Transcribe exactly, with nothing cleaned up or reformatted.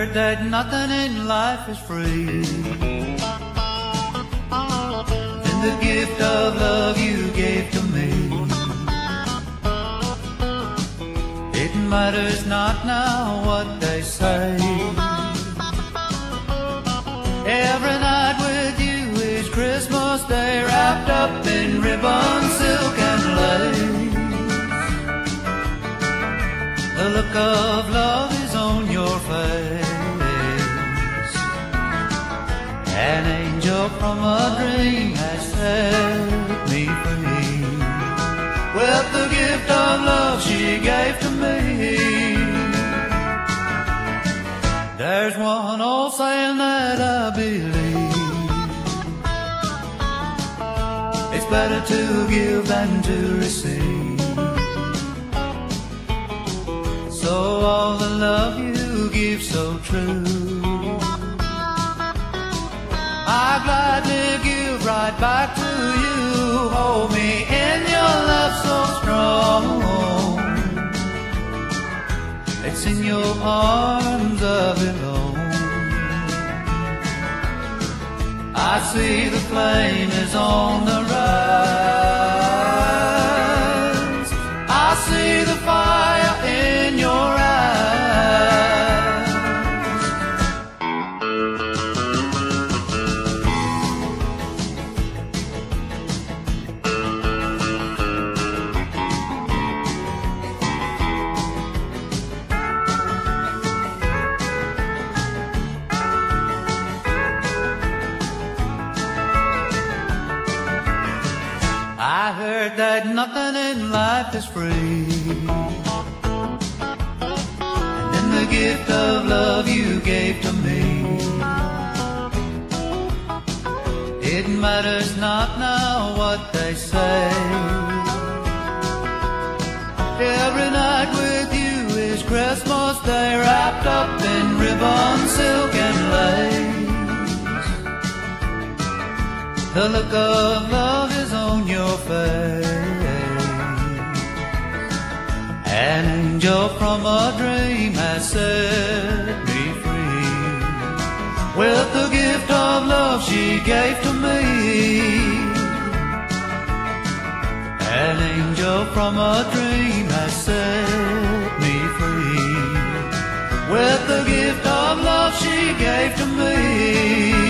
heard that nothing in life is free. Then the gift of love you gave to me. It matters not now what they say. Every night with you is Christmas Day, wrapped up in ribbon, silk and lace. The look of love is on your face. An angel from a dream has set me free with the gift of love she gave to me. There's one old saying that I believe: it's better to give than to receive. So all the love you give so true, I gladly give right back to you. Hold me in your love so strong. It's in your arms I belong. I see the flame is on the rise. I see the fire in your eyes. I heard that nothing in life is free. And then the gift of love you gave to me. It matters not now what they say. Every night with you is Christmas Day, wrapped up in ribbon, silk and lace. The look of love is on your face. An angel from a dream has set me free with the gift of love she gave to me. An angel from a dream has set me free with the gift of love she gave to me.